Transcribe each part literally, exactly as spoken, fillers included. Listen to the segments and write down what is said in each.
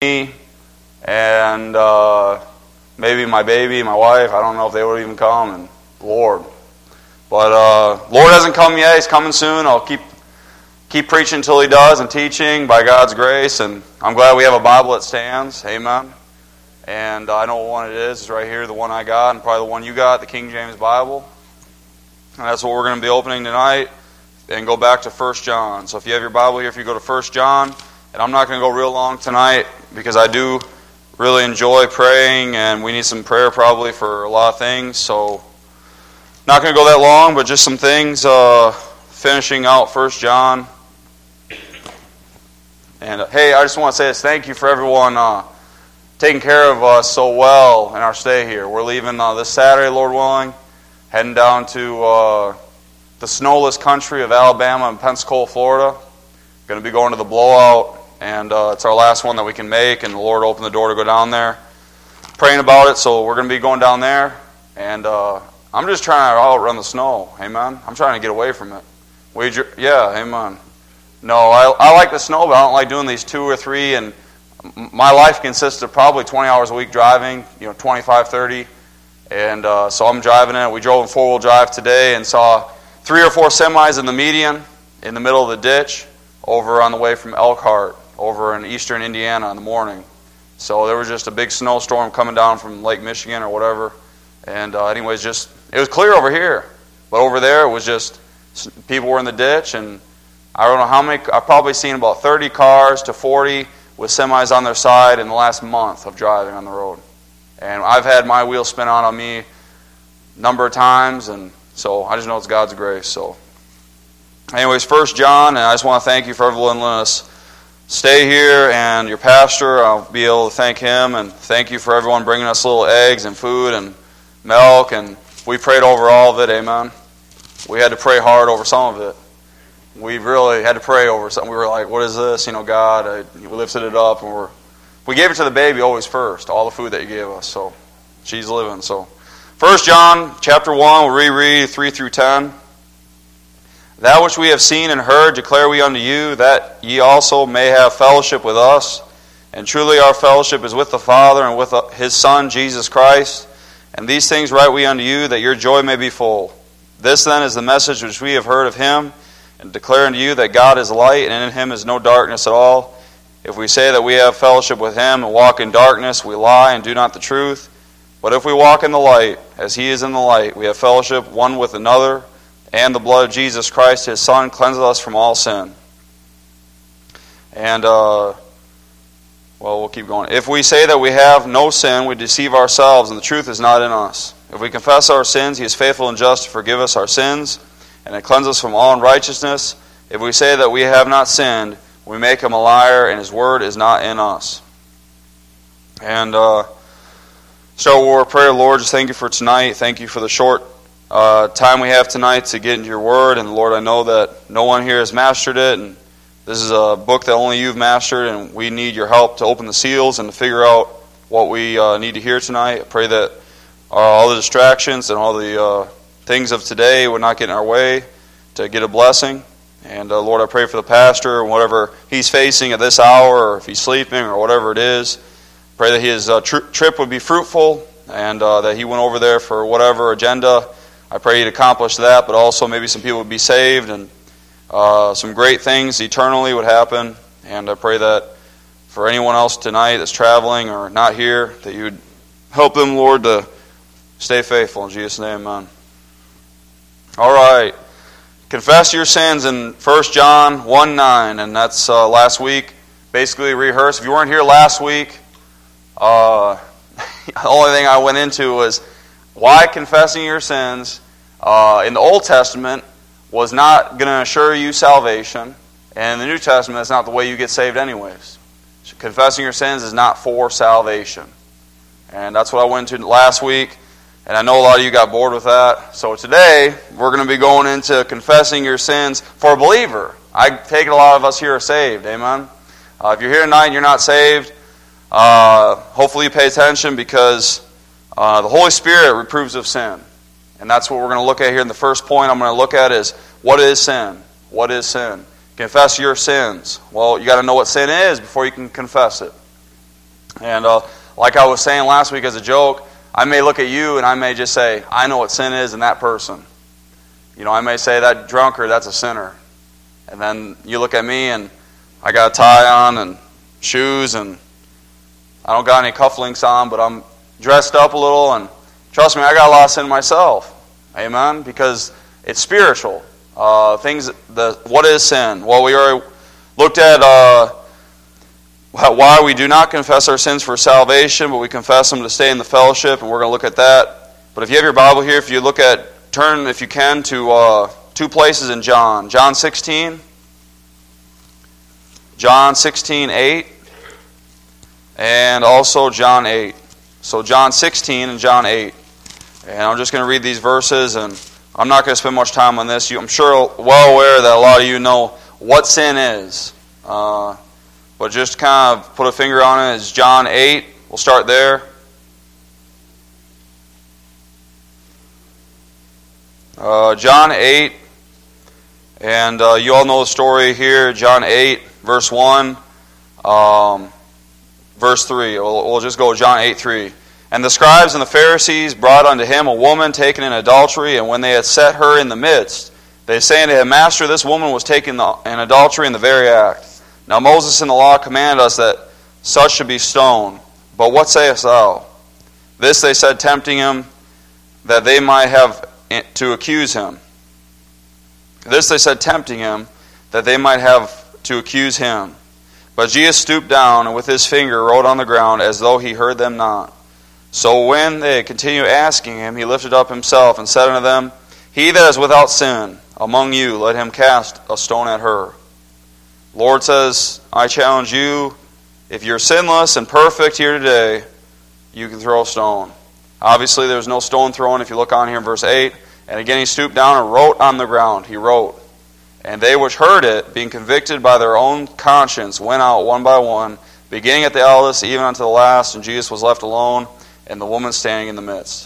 me and uh, maybe my baby, my wife. I don't know if they would even come, and Lord. But uh, Lord hasn't come yet. He's coming soon. I'll keep keep preaching until He does and teaching by God's grace. And I'm glad we have a Bible that stands. Amen. And uh, I know what one it is. It's right here, the one I got, and probably the one you got, the King James Bible. And that's what we're going to be opening tonight. And go back to First John. So if you have your Bible here, if you go to First John, and I'm not going to go real long tonight because I do really enjoy praying, and we need some prayer probably for a lot of things. So not going to go that long, but just some things. Uh, finishing out First John. And uh, hey, I just want to say this. Thank you for everyone uh, taking care of us so well in our stay here. We're leaving uh, this Saturday, Lord willing, heading down to uh, the snowless country of Alabama and Pensacola, Florida. Going to be going to the blowout. And uh, it's our last one that we can make, and the Lord opened the door to go down there. Praying about it, so we're going to be going down there. And uh, I'm just trying to outrun the snow, amen? I'm trying to get away from it. We, yeah, amen. No, I, I like the snow, but I don't like doing these two or three. And my life consists of probably twenty hours a week driving, you know, twenty-five, thirty. And uh, so I'm driving it. We drove in four-wheel drive today and saw three or four semis in the median, in the middle of the ditch, over on the way from Elkhart, over in eastern Indiana in the morning. So there was just a big snowstorm coming down from Lake Michigan or whatever. And uh, anyways, just it was clear over here. But over there, it was just people were in the ditch. And I don't know how many, I've probably seen about thirty cars to forty with semis on their side in the last month of driving on the road. And I've had my wheels spin out on me a number of times. And so I just know it's God's grace. So anyways, First John, and I just want to thank you for everyone letting us stay here, and your pastor, I'll be able to thank him, and thank you for everyone bringing us little eggs and food and milk, and we prayed over all of it, amen. We had to pray hard over some of it. We really had to pray over something. We were like, what is this? You know, God, I, we lifted it up, and we're, we gave it to the baby always first, all the food that you gave us, so she's living. So, First John chapter one, we'll reread three through ten. That which we have seen and heard declare we unto you, that ye also may have fellowship with us. And truly our fellowship is with the Father and with His Son, Jesus Christ. And these things write we unto you, that your joy may be full. This then is the message which we have heard of Him, and declare unto you that God is light, and in Him is no darkness at all. If we say that we have fellowship with Him and walk in darkness, we lie and do not the truth. But if we walk in the light, as He is in the light, we have fellowship one with another, and the blood of Jesus Christ, His Son, cleanses us from all sin. And, uh, well, we'll keep going. If we say that we have no sin, we deceive ourselves, and the truth is not in us. If we confess our sins, He is faithful and just to forgive us our sins, and to cleanse us from all unrighteousness. If we say that we have not sinned, we make Him a liar, and His word is not in us. And uh, so we'll pray, Lord, just thank you for tonight. Thank you for the short Uh, time we have tonight to get into your word, and Lord, I know that no one here has mastered it, and this is a book that only you've mastered, and we need your help to open the seals and to figure out what we uh, need to hear tonight. I pray that uh, all the distractions and all the uh, things of today would not get in our way to get a blessing. And uh, Lord, I pray for the pastor and whatever he's facing at this hour, or if he's sleeping or whatever it is. Pray that his uh, tri- trip would be fruitful, and uh, that he went over there for whatever agenda. I pray You'd accomplish that, but also maybe some people would be saved, and uh, some great things eternally would happen. And I pray that for anyone else tonight that's traveling or not here, that You would help them, Lord, to stay faithful. In Jesus' name, amen. All right. Confess your sins in First John one nine, and that's uh, last week. Basically rehearse. If you weren't here last week, uh, the only thing I went into was why confessing your sins uh, in the Old Testament was not going to assure you salvation, and in the New Testament, that's not the way you get saved anyways. So confessing your sins is not for salvation. And that's what I went into last week, and I know a lot of you got bored with that. So today, we're going to be going into confessing your sins for a believer. I take it a lot of us here are saved, amen? Uh, if you're here tonight and you're not saved, uh, hopefully you pay attention, because Uh, the Holy Spirit reproves of sin. And that's what we're going to look at here in the first point I'm going to look at is, what is sin? What is sin? Confess your sins. Well, you got to know what sin is before you can confess it. And uh, like I was saying last week as a joke, I may look at you and I may just say, I know what sin is in that person. You know, I may say that drunkard, that's a sinner. And then you look at me and I got a tie on and shoes and I don't got any cufflinks on, but I'm dressed up a little, and trust me, I got a lot of sin myself. Amen? Because it's spiritual. Uh, things. The what is sin? Well, we already looked at uh, why we do not confess our sins for salvation, but we confess them to stay in the fellowship, and we're going to look at that. But if you have your Bible here, if you look at, turn if you can to uh, two places in John. John sixteen. John sixteen, eight. And also John eight. So John sixteen and John eight. And I'm just going to read these verses, and I'm not going to spend much time on this. I'm sure well aware that a lot of you know what sin is. Uh, but just kind of put a finger on it. It's John eight. We'll start there. Uh, John eight. And uh, you all know the story here. John eight, verse one. Um... Verse three, we'll, we'll just go John eight, three. And the scribes and the Pharisees brought unto him a woman taken in adultery, and when they had set her in the midst, they say unto him, Master, this woman was taken in adultery in the very act. Now Moses in the law commanded us that such should be stoned. But what sayest thou? This they said, tempting him, that they might have to accuse him. This they said, tempting him, that they might have to accuse him. But Jesus stooped down, and with his finger wrote on the ground, as though he heard them not. So when they continued asking him, he lifted up himself, and said unto them, He that is without sin among you, let him cast a stone at her. The Lord says, I challenge you, if you're sinless and perfect here today, you can throw a stone. Obviously, there's no stone thrown if you look on here in verse eight. And again he stooped down and wrote on the ground. He wrote. And they which heard it, being convicted by their own conscience, went out one by one, beginning at the eldest, even unto the last, and Jesus was left alone, and the woman standing in the midst.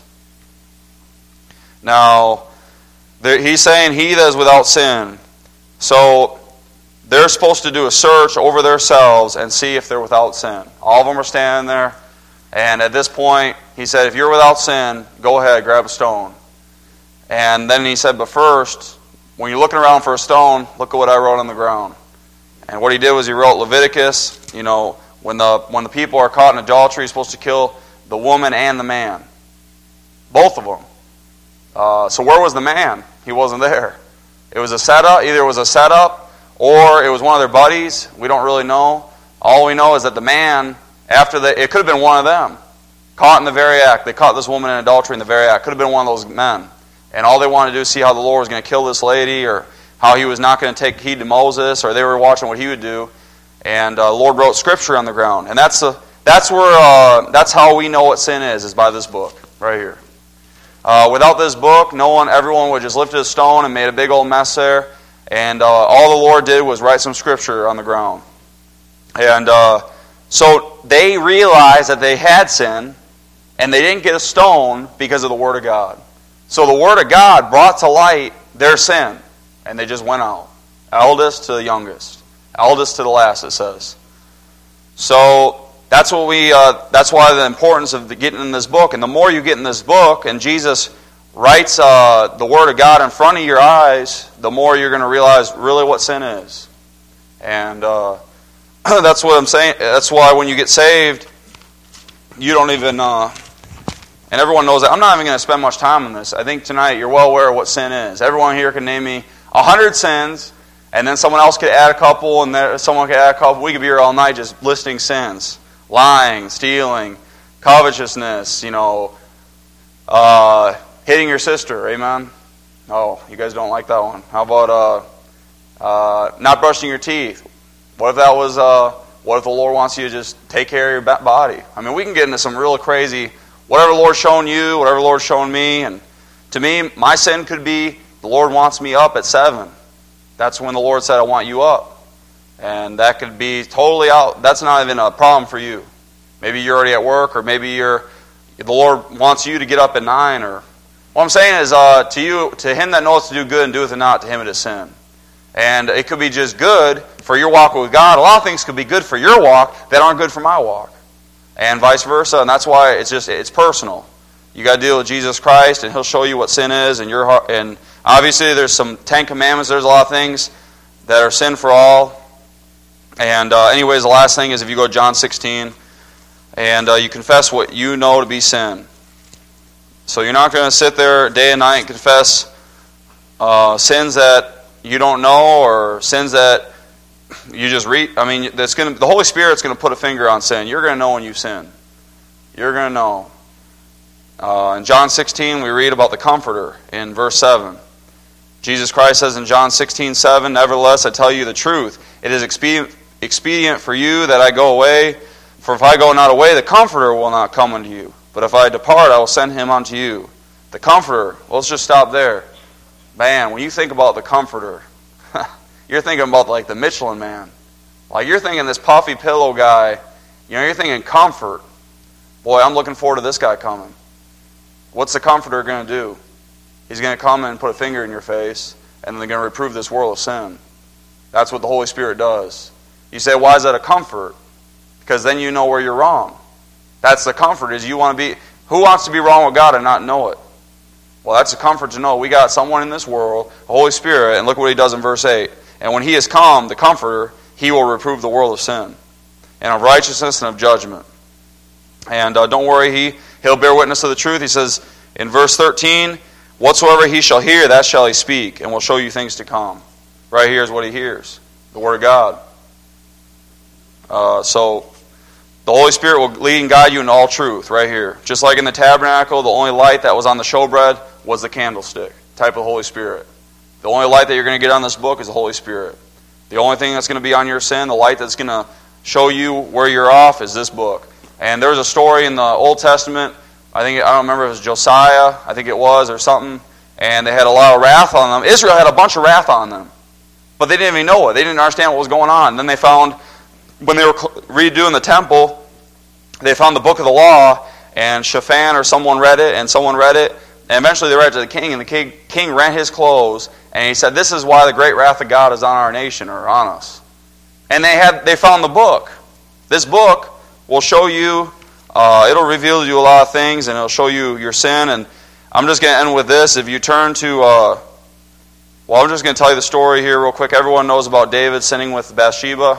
Now, he's saying, he that is without sin. So, they're supposed to do a search over themselves and see if they're without sin. All of them are standing there, and at this point, he said, if you're without sin, go ahead, grab a stone. And then he said, but first, when you're looking around for a stone, look at what I wrote on the ground. And what he did was he wrote Leviticus. You know, when the when the people are caught in adultery, he's supposed to kill the woman and the man. Both of them. Uh, so where was the man? He wasn't there. It was a setup. Either it was a setup or it was one of their buddies. We don't really know. All we know is that the man, after the, it could have been one of them. Caught in the very act. They caught this woman in adultery in the very act. Could have been one of those men. And all they wanted to do is see how the Lord was going to kill this lady, or how he was not going to take heed to Moses, or they were watching what he would do. And uh, the Lord wrote Scripture on the ground. And that's the, that's where uh, that's how we know what sin is, is by this book right here. Uh, without this book, no one, everyone would just lifted a stone and made a big old mess there. And uh, all the Lord did was write some Scripture on the ground. And uh, so they realized that they had sin, and they didn't get a stone because of the Word of God. So the Word of God brought to light their sin, and they just went out. Eldest to the youngest. Eldest to the last, it says. So that's what we. Uh, that's why the importance of the getting in this book. And the more you get in this book, and Jesus writes uh, the Word of God in front of your eyes, the more you're going to realize really what sin is. And uh, that's what I'm saying. That's why when you get saved, you don't even... Uh, And everyone knows that. I'm not even going to spend much time on this. I think tonight you're well aware of what sin is. Everyone here can name me a hundred sins, and then someone else could add a couple, and there, someone could add a couple. We could be here all night just listing sins. Lying, stealing, covetousness, you know, uh, hitting your sister, amen? Oh, you guys don't like that one. How about uh, uh, not brushing your teeth? What if that was, uh, what if the Lord wants you to just take care of your body? I mean, we can get into some real crazy... Whatever the Lord's shown you, whatever the Lord's shown me. And to me, my sin could be, the Lord wants me up at seven. That's when the Lord said, I want you up. And that could be totally out. That's not even a problem for you. Maybe you're already at work, or maybe you're, the Lord wants you to get up at nine. Or what I'm saying is, uh, to you, to him that knows to do good and doeth it not, to him it is sin. And it could be just good for your walk with God. A lot of things could be good for your walk that aren't good for my walk. and vice versa. And that's why it's just it's personal. You got to deal with Jesus Christ, and He'll show you what sin is. And your heart, and obviously, there's some Ten Commandments. There's a lot of things that are sin for all. And uh, anyways, the last thing is if you go to John sixteen, and uh, you confess what you know to be sin. So you're not going to sit there day and night and confess uh, sins that you don't know, or sins that you just read. I mean, that's going to, the Holy Spirit's going to put a finger on sin. You're going to know when you've sinned. You're going to know. Uh, in John sixteen, we read about the Comforter in verse seven. Jesus Christ says in John sixteen seven, "Nevertheless, I tell you the truth. It is expedient, expedient for you that I go away. For if I go not away, the Comforter will not come unto you. But if I depart, I will send him unto you." The Comforter. Well, let's just stop there. Man, when you think about the Comforter, you're thinking about like the Michelin Man. Like you're thinking this puffy pillow guy. You know, you're thinking comfort. Boy, I'm looking forward to this guy coming. What's the Comforter going to do? He's going to come and put a finger in your face, and then they're going to reprove this world of sin. That's what the Holy Spirit does. You say, why is that a comfort? Because then you know where you're wrong. That's the comfort, is you want to be... Who wants to be wrong with God and not know it? Well, that's a comfort to know. We got someone in this world, the Holy Spirit, and look what He does in verse eight. "And when He has come, the Comforter, He will reprove the world of sin, and of righteousness and of judgment." And uh, don't worry, He... He'll bear witness to the truth. He says in verse thirteen, "Whatsoever he shall hear, that shall he speak, and will show you things to come." Right here is what he hears, the Word of God. Uh, so the Holy Spirit will lead and guide you in all truth, right here. Just like in the tabernacle, the only light that was on the showbread was the candlestick, type of the Holy Spirit. The only light that you're going to get on this book is the Holy Spirit. The only thing that's going to be on your sin, the light that's going to show you where you're off, is this book. And there was a story in the Old Testament, I think, I don't remember if it was Josiah, I think it was, or something, and they had a lot of wrath on them. Israel had a bunch of wrath on them, but they didn't even know it. They didn't understand what was going on. And then they found, when they were redoing the temple, they found the book of the law, and Shaphan or someone read it, and someone read it, and eventually they read it to the king, and the king, king rent his clothes, and he said, "This is why the great wrath of God is on our nation, or on us." And they had they found the book. This book will show you, uh, it'll reveal to you a lot of things, and it'll show you your sin. And I'm just going to end with this. If you turn to, uh, well, I'm just going to tell you the story here real quick. Everyone knows about David sinning with Bathsheba.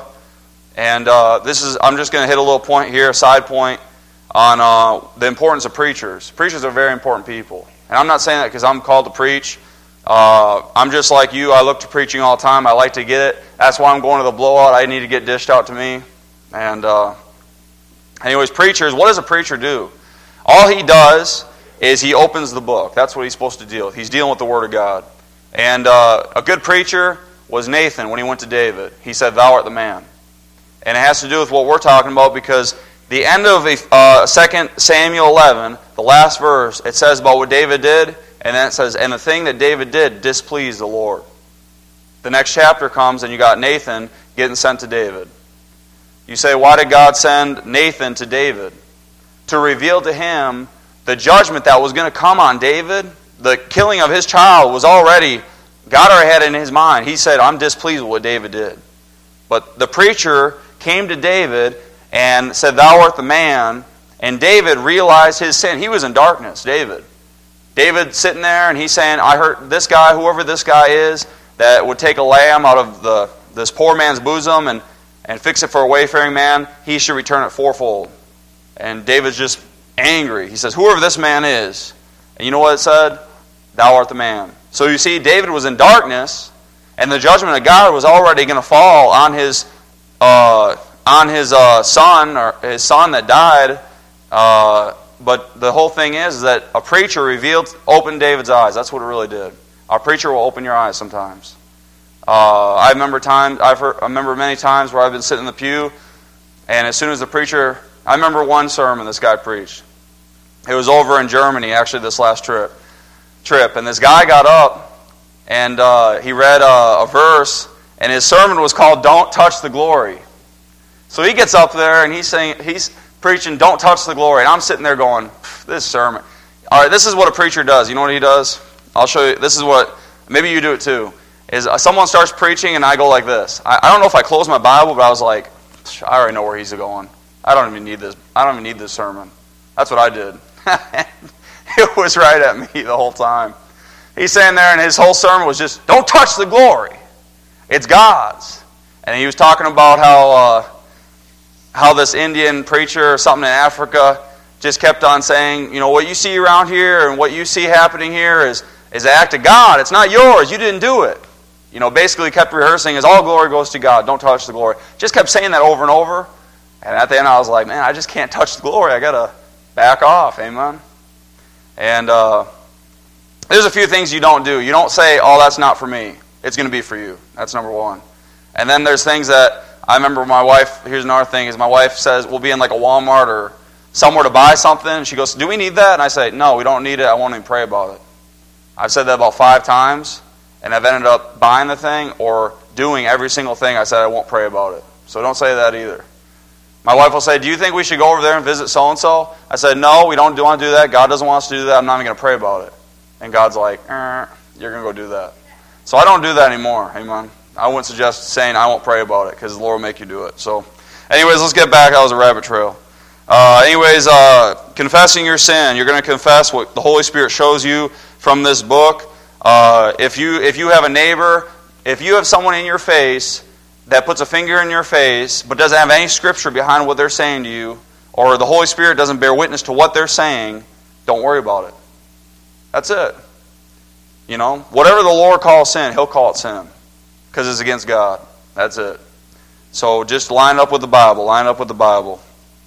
And uh, this is, I'm just going to hit a little point here, a side point, on uh, the importance of preachers. Preachers are very important people. And I'm not saying that because I'm called to preach. Uh, I'm just like you. I look to preaching all the time. I like to get it. That's why I'm going to the blowout. I need to get dished out to me. And... Uh, Anyways, preachers, what does a preacher do? All he does is he opens the book. That's what he's supposed to deal with. He's dealing with the Word of God. And uh, a good preacher was Nathan when he went to David. He said, "Thou art the man." And it has to do with what we're talking about, because the end of uh, Second Samuel eleven, the last verse, it says about what David did, and then it says, "And the thing that David did displeased the Lord." The next chapter comes, and you got Nathan getting sent to David. You say, why did God send Nathan to David? To reveal to him the judgment that was going to come on David. The killing of his child was already, God already had it in his mind. He said, "I'm displeased with what David did." But the preacher came to David and said, "Thou art the man." And David realized his sin. He was in darkness, David. David sitting there and he's saying, "I heard this guy, whoever this guy is, that would take a lamb out of the this poor man's bosom and and fix it for a wayfaring man, he should return it fourfold." And David's just angry. He says, "Whoever this man is." And you know what it said? "Thou art the man." So you see, David was in darkness, and the judgment of God was already going to fall on his uh, on his uh, son, or his son that died. Uh, but the whole thing is that a preacher revealed, opened David's eyes. That's what it really did. A preacher will open your eyes sometimes. Uh, I remember times. I've heard, I remember many times where I've been sitting in the pew, and as soon as the preacher, I remember one sermon this guy preached. It was over in Germany, actually, this last trip. Trip, and this guy got up and uh, he read a, a verse, and his sermon was called "Don't Touch the Glory." So he gets up there and he's saying, he's preaching, "Don't touch the glory," and I'm sitting there going, "This sermon." All right, this is what a preacher does. You know what he does? I'll show you. This is what maybe you do it too. Is someone starts preaching and I go like this. I, I don't know if I closed my Bible, but I was like, I already know where he's going. I don't even need this. I don't even need this sermon. That's what I did. It was right at me the whole time. He's standing there, and his whole sermon was just, don't touch the glory. It's God's. And he was talking about how uh, how this Indian preacher or something in Africa just kept on saying, you know, what you see around here and what you see happening here is, is the act of God. It's not yours. You didn't do it. You know, basically kept rehearsing as all glory goes to God. Don't touch the glory. Just kept saying that over and over. And at the end I was like, man, I just can't touch the glory. I got to back off. Amen. And uh, there's a few things you don't do. You don't say, oh, that's not for me. It's going to be for you. That's number one. And then there's things that I remember my wife, here's another thing, is my wife says, we'll be in like a Walmart or somewhere to buy something. And she goes, do we need that? And I say, no, we don't need it. I won't even pray about it. I've said that about five times, and I've ended up buying the thing or doing every single thing I said I won't pray about it. So don't say that either. My wife will say, do you think we should go over there and visit so-and-so? I said, no, we don't want to do that. God doesn't want us to do that. I'm not even going to pray about it. And God's like, eh, you're going to go do that. So I don't do that anymore. Amen. I wouldn't suggest saying I won't pray about it because the Lord will make you do it. So anyways, let's get back. That was a rabbit trail. Uh, anyways, uh, confessing your sin. You're going to confess what the Holy Spirit shows you from this book. Uh, if you if you have a neighbor, if you have someone in your face that puts a finger in your face but doesn't have any scripture behind what they're saying to you, or the Holy Spirit doesn't bear witness to what they're saying, don't worry about it. That's it. You know, whatever the Lord calls sin, He'll call it sin because it's against God. That's it. So just line up with the Bible. Line up with the Bible.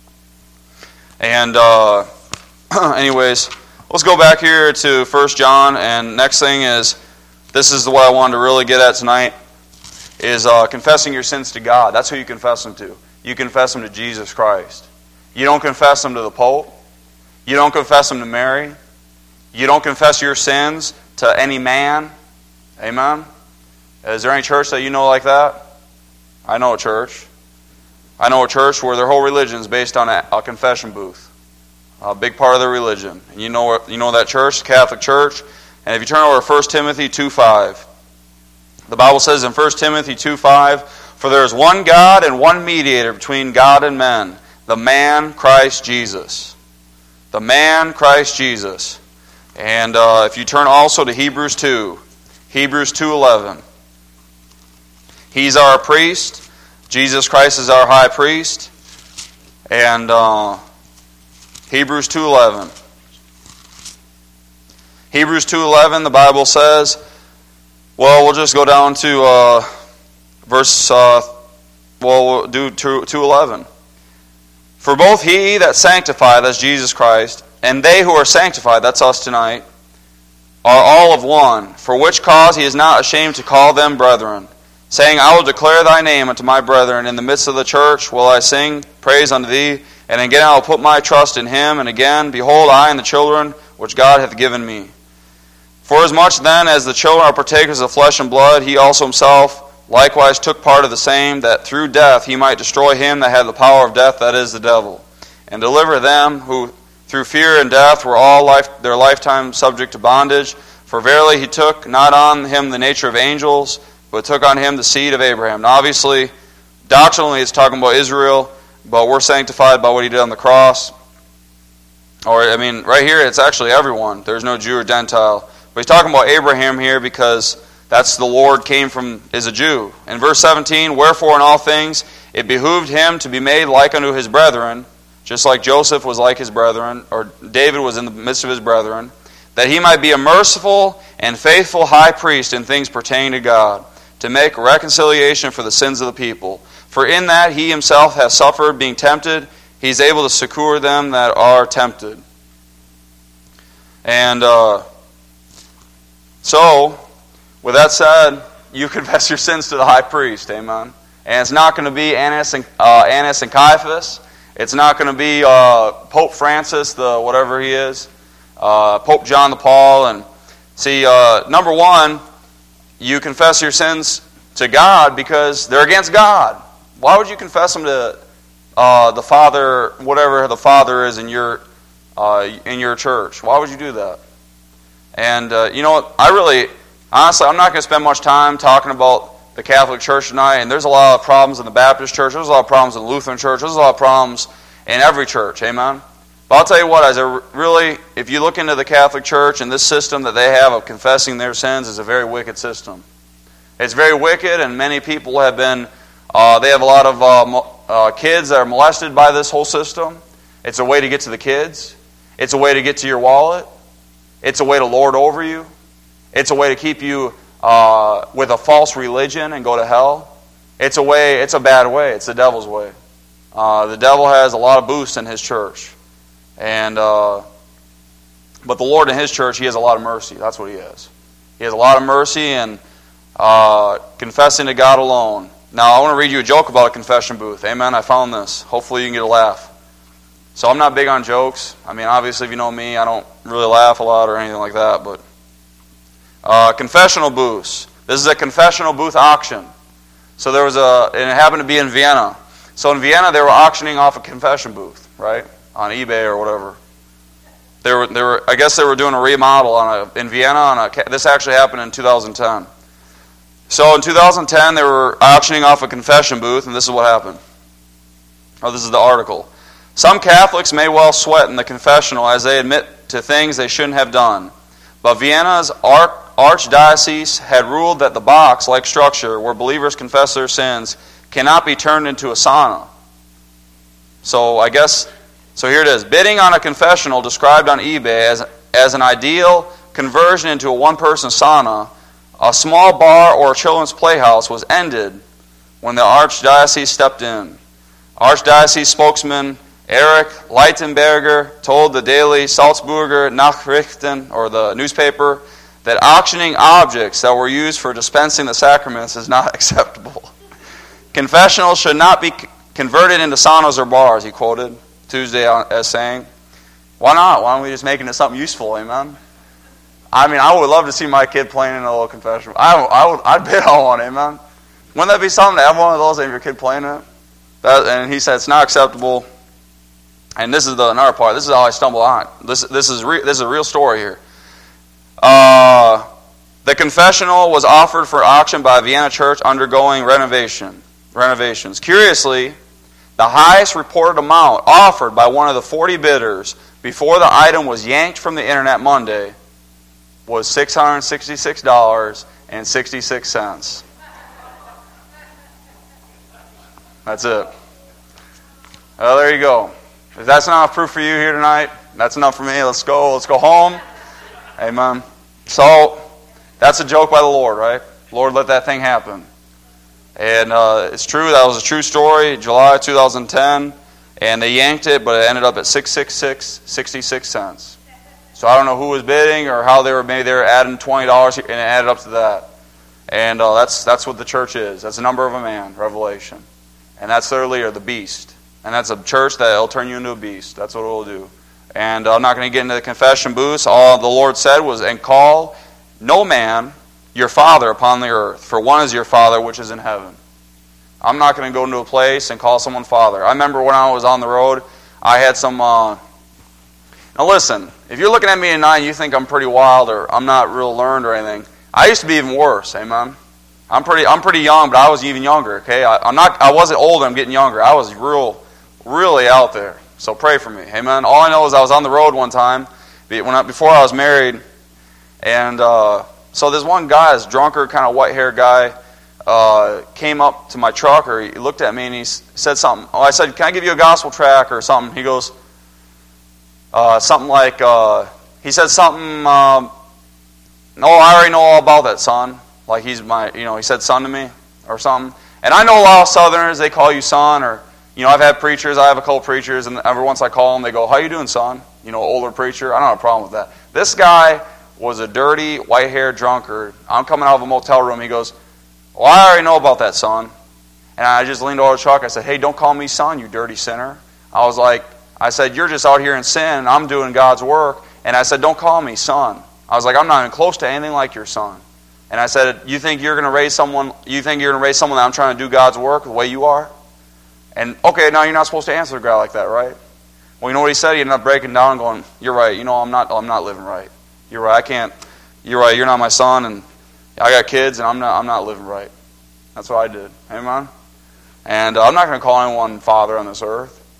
And uh, anyways, let's go back here to First John. And next thing is, this is what I wanted to really get at tonight, is uh, confessing your sins to God. That's who you confess them to. You confess them to Jesus Christ. You don't confess them to the Pope. You don't confess them to Mary. You don't confess your sins to any man. Amen? Is there any church that you know like that? I know a church. I know a church where their whole religion is based on a, a confession booth. A big part of their religion. And you know you know that church, the Catholic Church. And if you turn over to First Timothy two five, the Bible says in First Timothy two five, for there is one God and one mediator between God and men, the man Christ Jesus. The man Christ Jesus. And uh, if you turn also to Hebrews two, Hebrews two eleven. He's our priest. Jesus Christ is our high priest. And uh, Hebrews two eleven. Hebrews two eleven, the Bible says, well, we'll just go down to uh, verse, uh, well, we'll do two eleven. For both he that sanctified, that's Jesus Christ, and they who are sanctified, that's us tonight, are all of one, for which cause he is not ashamed to call them brethren, saying, I will declare thy name unto my brethren. In the midst of the church will I sing praise unto thee. And again I will put my trust in him. And again, behold, I and the children which God hath given me. Forasmuch then as the children are partakers of flesh and blood, he also himself likewise took part of the same, that through death he might destroy him that had the power of death, that is, the devil, and deliver them who through fear and death were all life, their lifetime subject to bondage. For verily he took not on him the nature of angels, but took on him the seed of Abraham. Now obviously, doctrinally it's talking about Israel, but we're sanctified by what he did on the cross. Or, I mean, right here it's actually everyone. There's no Jew or Gentile. But he's talking about Abraham here because that's the Lord came from, is a Jew. In verse seventeen, wherefore in all things it behooved him to be made like unto his brethren, just like Joseph was like his brethren, or David was in the midst of his brethren, that he might be a merciful and faithful high priest in things pertaining to God, to make reconciliation for the sins of the people. For in that he himself has suffered, being tempted, he is able to succor them that are tempted. And uh, so, with that said, you confess your sins to the high priest, amen? And it's not going to be Annas and, uh, Annas and Caiaphas. It's not going to be uh, Pope Francis, the whatever he is, uh, Pope John the Paul. And see, uh, number one, you confess your sins to God because they're against God. Why would you confess them to uh, the Father, whatever the Father is in your uh, in your church? Why would you do that? And uh, you know what? I really, honestly, I'm not going to spend much time talking about the Catholic Church tonight. And there's a lot of problems in the Baptist Church. There's a lot of problems in the Lutheran Church. There's a lot of problems in every church. Amen? But I'll tell you what, as a really, if you look into the Catholic Church and this system that they have of confessing their sins is a very wicked system. It's very wicked, and many people have been, uh, they have a lot of uh, mo- uh, kids that are molested by this whole system. It's a way to get to the kids. It's a way to get to your wallet. It's a way to lord over you. It's a way to keep you uh, with a false religion and go to hell. It's a way, it's a bad way. It's the devil's way. Uh, the devil has a lot of boosts in his church. And uh, but the Lord in His church, He has a lot of mercy. That's what He has. He has a lot of mercy and uh, confessing to God alone. Now, I want to read you a joke about a confession booth. Amen. I found this. Hopefully, you can get a laugh. So I'm not big on jokes. I mean, obviously, if you know me, I don't really laugh a lot or anything like that. But uh, confessional booths. This is a confessional booth auction. So there was a, and it happened to be in Vienna. So in Vienna, they were auctioning off a confession booth, right? On eBay or whatever. They were, they were, I guess they were doing a remodel on a, in Vienna. On a, this actually happened in two thousand ten. So in two thousand ten, they were auctioning off a confession booth, and this is what happened. Oh, this is the article. Some Catholics may well sweat in the confessional as they admit to things they shouldn't have done. But Vienna's arch, archdiocese had ruled that the box-like structure where believers confess their sins cannot be turned into a sauna. So I guess... So here it is. Bidding on a confessional described on eBay as, as an ideal conversion into a one-person sauna, a small bar or a children's playhouse was ended when the Archdiocese stepped in. Archdiocese spokesman Eric Leitenberger told the daily Salzburger Nachrichten, or the newspaper, that auctioning objects that were used for dispensing the sacraments is not acceptable. Confessionals should not be converted into saunas or bars, he quoted Tuesday as saying, why not? Why don't we just make it into something useful, amen? I mean, I would love to see my kid playing in a little confession. I, I would, I'd bid on one, amen? Wouldn't that be something to have one of those and have your kid playing it? That, and he said it's not acceptable. And this is the another part. This is how I stumbled on it. This, this, is, re, this is a real story here. Uh, the confessional was offered for auction by a Vienna church undergoing renovation, renovations. Curiously, the highest reported amount offered by one of the forty bidders before the item was yanked from the internet Monday was six hundred sixty-six dollars and sixty-six cents. That's it. Well, there you go. If that's not enough proof for you here tonight, that's enough for me. Let's go. Let's go home. Amen. So, that's a joke by the Lord, right? Lord, let that thing happen. And uh, it's true, that was a true story, July two thousand ten, and they yanked it, but it ended up at six hundred sixty-six dollars and sixty-six cents. So I don't know who was bidding or how they were, maybe they were adding twenty dollars, and it added up to that. And uh, that's that's what the church is. That's the number of a man, Revelation. And that's their leader, the beast. And that's a church that will turn you into a beast. That's what it will do. And uh, I'm not going to get into the confession booths. All the Lord said was, and call no man your father upon the earth, for one is your Father which is in heaven. I'm not going to go into a place and call someone father. I remember when I was on the road, I had some... Uh... Now listen, if you're looking at me tonight and you think I'm pretty wild or I'm not real learned or anything, I used to be even worse, amen? I'm pretty I'm pretty young, but I was even younger, okay? I, I'm not, I wasn't old, I'm getting younger. I was real, really out there. So pray for me, amen? All I know is I was on the road one time when I, before I was married, and... Uh, So this one guy, this drunkard, kind of white-haired guy, uh, came up to my truck, or he looked at me and he said something. Oh, I said, "Can I give you a gospel tract or something?" He goes, uh, something like, uh, he said something, um, "No, I already know all about that, son." Like he's my, you know, he said son to me or something. And I know a lot of Southerners, they call you son, or, you know, I've had preachers, I have a couple preachers, and every once I call them, they go, "How you doing, son?" You know, older preacher. I don't have a problem with that. This guy was a dirty, white-haired drunkard. I'm coming out of a motel room. He goes, "Well, I already know about that, son." And I just leaned over the truck. I said, "Hey, don't call me son, you dirty sinner." I was like, I said, "You're just out here in sin, and I'm doing God's work." And I said, "Don't call me son." I was like, "I'm not even close to anything like your son." And I said, "You think you're going to raise someone, you think you're going to raise someone that I'm trying to do God's work the way you are?" And, okay, now you're not supposed to answer a guy like that, right? Well, you know what he said? He ended up breaking down and going, "You're right. You know, I'm not, I'm not living right. You're right. I can't. You're right. You're not my son, and I got kids, and I'm not. I'm not living right." That's what I did. Amen. And uh, I'm not going to call anyone father on this earth.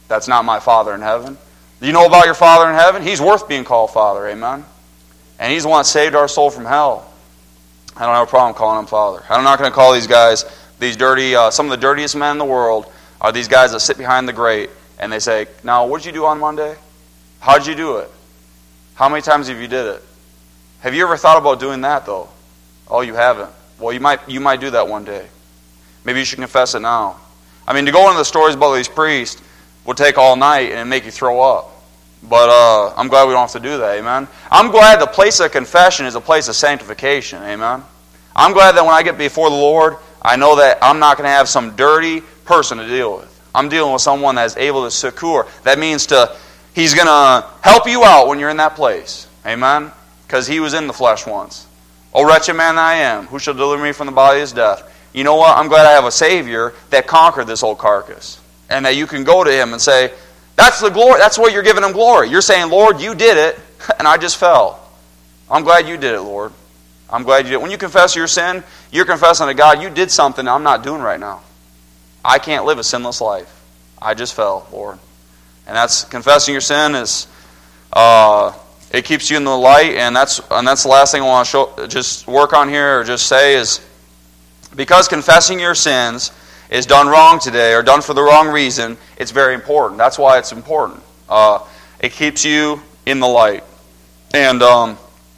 that's not my Father in heaven. Do you know about your Father in heaven? He's worth being called Father, amen? And He's the one that saved our soul from hell. I don't have a problem calling Him Father. I'm not going to call these guys, these dirty, uh, some of the dirtiest men in the world are these guys that sit behind the grate and they say, now, what did you do on Monday? How did you do it? How many times have you did it? Have you ever thought about doing that, though? Oh, you haven't. Well, you might you might do that one day. Maybe you should confess it now. I mean, to go into the stories about these priests would take all night and make you throw up. But uh, I'm glad we don't have to do that, amen? I'm glad the place of confession is a place of sanctification, amen? I'm glad that when I get before the Lord, I know that I'm not going to have some dirty person to deal with. I'm dealing with someone that is able to succor. That means to He's going to help you out when you're in that place, amen? Because He was in the flesh once. O wretched man that I am, who shall deliver me from the body of his death? You know what? I'm glad I have a Savior that conquered this old carcass. And that you can go to Him and say, that's the glory. That's what you're giving Him glory. You're saying, Lord, you did it, and I just fell. I'm glad you did it, Lord. I'm glad you did it. When you confess your sin, you're confessing to God, you did something I'm not doing right now. I can't live a sinless life. I just fell, Lord. And that's confessing your sin is... Uh, It keeps you in the light, and that's and that's the last thing I want to show, just work on here or just say is, because confessing your sins is done wrong today or done for the wrong reason, it's very important. That's why it's important. Uh, it keeps you in the light, and um,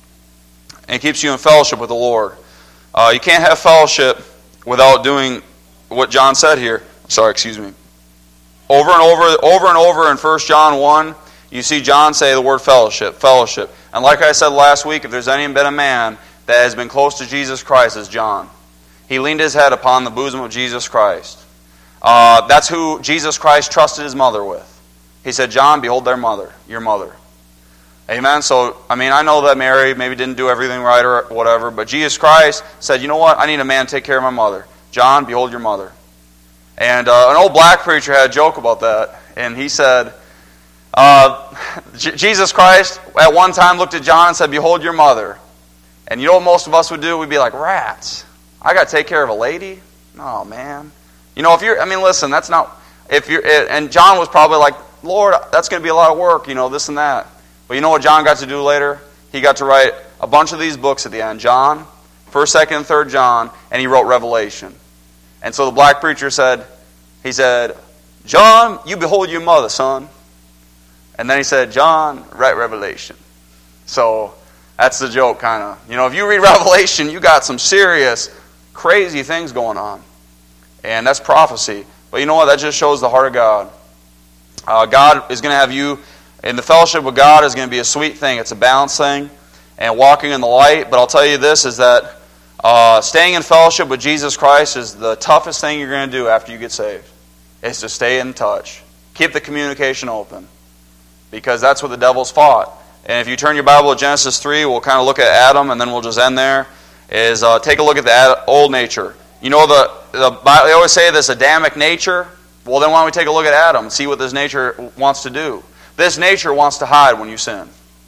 it keeps you in fellowship with the Lord. Uh, you can't have fellowship without doing what John said here. Sorry, excuse me. Over and over, over and over in First John one. You see John say the word fellowship, fellowship. And like I said last week, if there's any been a man that has been close to Jesus Christ, it's John. He leaned his head upon the bosom of Jesus Christ. Uh, that's who Jesus Christ trusted His mother with. He said, John, behold their mother, your mother. Amen? So, I mean, I know that Mary maybe didn't do everything right or whatever, but Jesus Christ said, you know what? I need a man to take care of my mother. John, behold your mother. And uh, an old black preacher had a joke about that, and he said... Uh, J- Jesus Christ at one time looked at John and said, behold your mother. And you know what most of us would do? We'd be like, rats. I got to take care of a lady? Oh, man. You know, if you're, I mean, listen, that's not, if you're, and John was probably like, Lord, that's going to be a lot of work, you know, this and that. But you know what John got to do later? He got to write a bunch of these books at the end. John, first, second, and third John, and he wrote Revelation. And so the black preacher said, he said, John, you behold your mother, son. And then he said, John, write Revelation. So that's the joke, kind of. You know, if you read Revelation, you got some serious, crazy things going on. And that's prophecy. But you know what? That just shows the heart of God. Uh, God is going to have you, in the fellowship with God is going to be a sweet thing. It's a balanced thing. And walking in the light. But I'll tell you this, is that uh, staying in fellowship with Jesus Christ is the toughest thing you're going to do after you get saved. It's to stay in touch. Keep the communication open. Because that's what the devil's fought. And if you turn your Bible to Genesis three, we'll kind of look at Adam, and then we'll just end there, is uh, take a look at the old nature. You know, the, the they always say this Adamic nature. Well, then why don't we take a look at Adam and see what this nature wants to do? This nature wants to hide when you sin.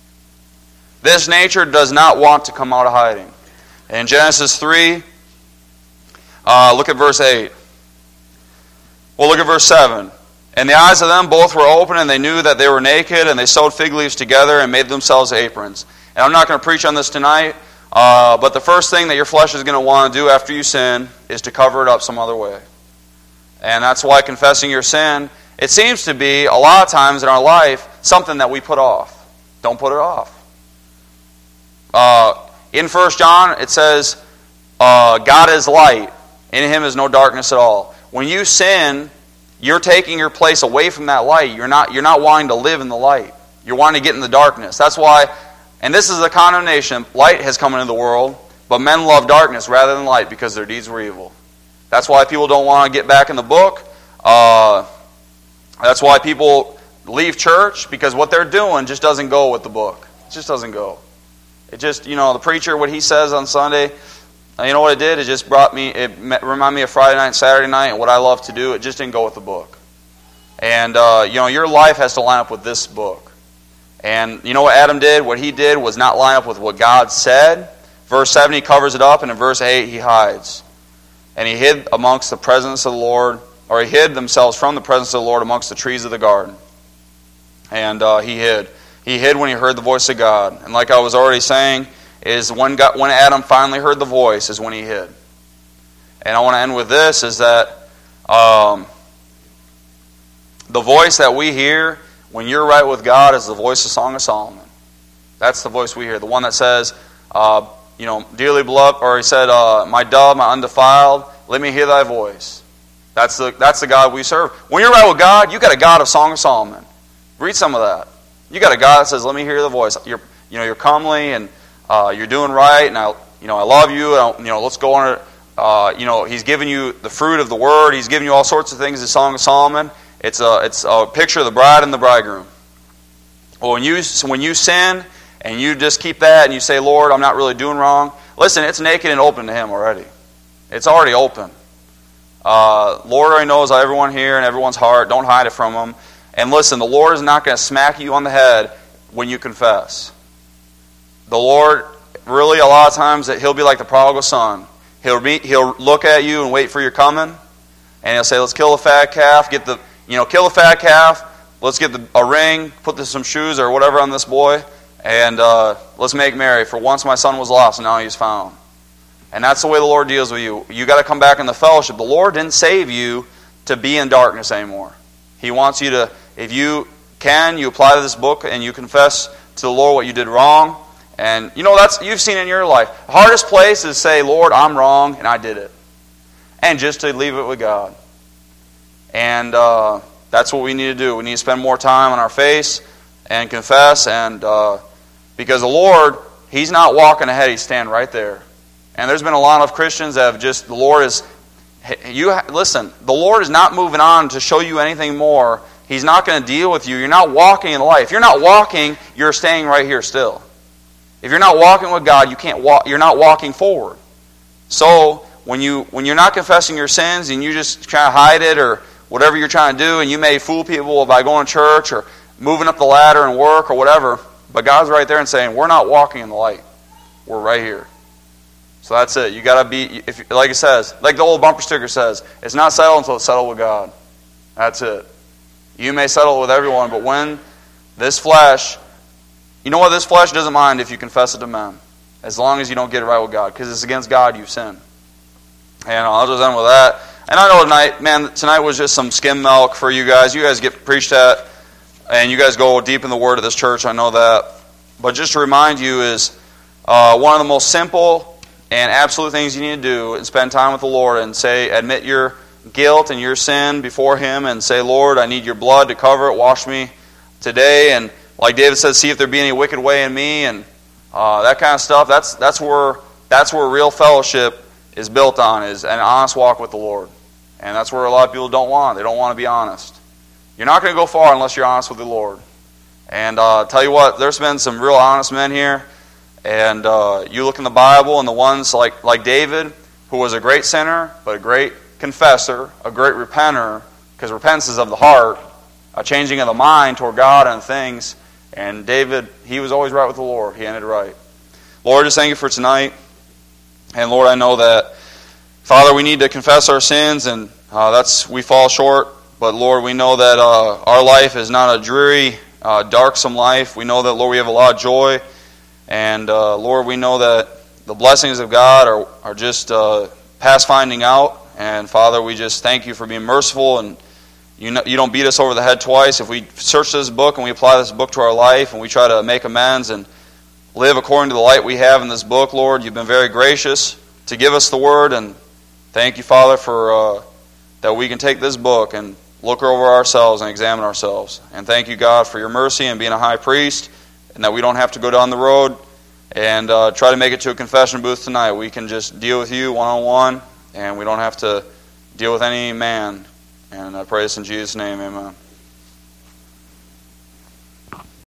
This nature does not want to come out of hiding. In Genesis three, uh, look at verse eight. Well, look at verse seven. And the eyes of them both were open, and they knew that they were naked, and they sewed fig leaves together and made themselves aprons. And I'm not going to preach on this tonight, uh, but the first thing that your flesh is going to want to do after you sin is to cover it up some other way. And that's why confessing your sin, it seems to be, a lot of times in our life, something that we put off. Don't put it off. Uh, in First John, it says, uh, God is light. In Him is no darkness at all. When you sin... You're taking your place away from that light. You're not, you're not wanting to live in the light. You're wanting to get in the darkness. That's why, and this is the condemnation, light has come into the world, but men love darkness rather than light because their deeds were evil. That's why people don't want to get back in the book. Uh, that's why people leave church, because what they're doing just doesn't go with the book. It just doesn't go. It just, you know, the preacher, what he says on Sunday... You know what it did? It just brought me, it reminded me of Friday night and Saturday night and what I love to do. It just didn't go with the book. And, uh, you know, your life has to line up with this book. And you know what Adam did? What he did was not line up with what God said. Verse seven, he covers it up, and in verse eight, he hides. And he hid amongst the presence of the Lord or he hid themselves from the presence of the Lord amongst the trees of the garden. And uh, he hid. He hid when he heard the voice of God. And like I was already saying, is when, God, when Adam finally heard the voice is when he hid. And I want to end with this, is that um, the voice that we hear when you're right with God is the voice of Song of Solomon. That's the voice we hear. The one that says, uh, you know, dearly beloved, or he said, uh, my dove, my undefiled, let me hear thy voice. That's the that's the God we serve. When you're right with God, you got a God of Song of Solomon. Read some of that. You got a God that says, let me hear the voice. You're you know you're comely and uh, you're doing right, and I you know I love you. And, you know let's go on. Uh, you know He's given you the fruit of the word. He's given you all sorts of things. The Song of Solomon. It's a it's a picture of the bride and the bridegroom. Well, when you so when you sin and you just keep that and you say, Lord, I'm not really doing wrong. Listen, it's naked and open to Him already. It's already open. Uh, Lord already knows everyone here and everyone's heart. Don't hide it from Him. And listen, the Lord is not going to smack you on the head when you confess. The Lord, really, a lot of times, He'll be like the prodigal son. He'll be, He'll look at you and wait for your coming, and He'll say, "Let's kill the fat calf. Get the, you know, kill the fat calf. Let's get the, a ring, put the, some shoes or whatever on this boy, and uh, let's make merry. For once my son was lost, and now he's found." And that's the way the Lord deals with you. You got to come back in the fellowship. The Lord didn't save you to be in darkness anymore. He wants you to, if you can, you apply to this book and you confess to the Lord what you did wrong. And you know, that's you've seen in your life. The hardest place is to say, Lord, I'm wrong and I did it. And just to leave it with God. And uh, that's what we need to do. We need to spend more time on our face and confess. And uh, because the Lord, He's not walking ahead, He's standing right there. And there's been a lot of Christians that have just, the Lord is, you listen, the Lord is not moving on to show you anything more. He's not going to deal with you. You're not walking in life. If you're not walking, you're staying right here still. If you're not walking with God, you can't walk, you're not walking forward. So, when, you, when you're not confessing your sins and you just try to hide it or whatever you're trying to do, and you may fool people by going to church or moving up the ladder and work or whatever, but God's right there and saying, we're not walking in the light. We're right here. So that's it. You got to be, if, like it says, like the old bumper sticker says, it's not settled until it's settled with God. That's it. You may settle with everyone, but when this flesh, you know what, this flesh doesn't mind if you confess it to men, as long as you don't get it right with God, because it's against God you've sinned. And I'll just end with that. And I know tonight, man, tonight was just some skim milk for you guys. You guys get preached at, and you guys go deep in the Word of this church, I know that. But just to remind you is uh, one of the most simple and absolute things you need to do and spend time with the Lord and say, admit your guilt and your sin before Him and say, Lord, I need your blood to cover it. Wash me today. And like David says, see if there be any wicked way in me and uh, that kind of stuff. That's that's where that's where real fellowship is built on, is an honest walk with the Lord. And that's where a lot of people don't want. They don't want to be honest. You're not going to go far unless you're honest with the Lord. And uh, tell you what, there's been some real honest men here. And uh, you look in the Bible, and the ones like, like David, who was a great sinner, but a great confessor, a great repenter, because repentance is of the heart, a changing of the mind toward God and things. And David, he was always right with the Lord. He ended right. Lord, just thank you for tonight. And Lord, I know that, Father, we need to confess our sins, and uh, that's we fall short. But Lord, we know that uh, our life is not a dreary, uh, darksome life. We know that, Lord, we have a lot of joy. And uh, Lord, we know that the blessings of God are, are just uh, past finding out. And Father, we just thank you for being merciful. And you know, you don't beat us over the head twice. If we search this book and we apply this book to our life and we try to make amends and live according to the light we have in this book, Lord, you've been very gracious to give us the word. And thank you, Father, for uh, that we can take this book and look over ourselves and examine ourselves. And thank you, God, for your mercy and being a high priest, and that we don't have to go down the road and uh, try to make it to a confession booth tonight. We can just deal with you one-on-one, and we don't have to deal with any man. And I pray this in Jesus' name, amen.